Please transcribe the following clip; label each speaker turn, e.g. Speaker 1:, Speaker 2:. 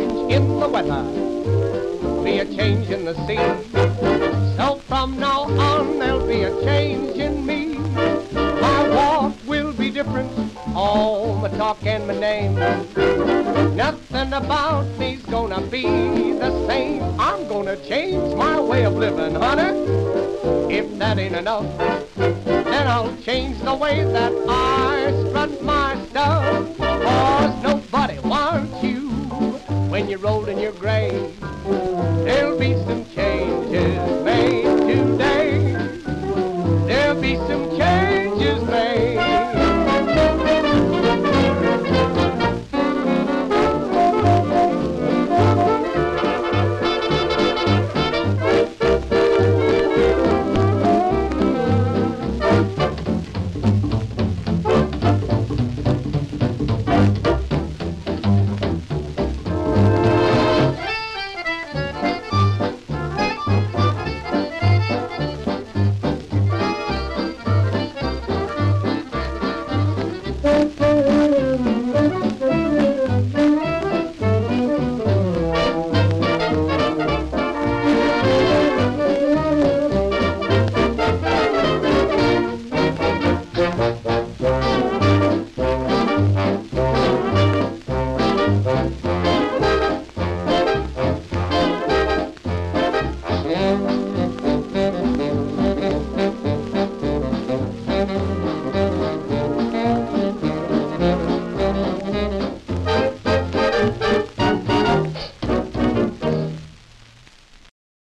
Speaker 1: change in the weather, be a change in the sea. So from now on there'll be a change in me. My walk will be different, all my talk and my name. Nothing about me's gonna be the same. I'm gonna change my way of living, honey. If that ain't enough, then I'll change the way that I strut my stuff. 'Cause nobody wants you when you're old in your grave.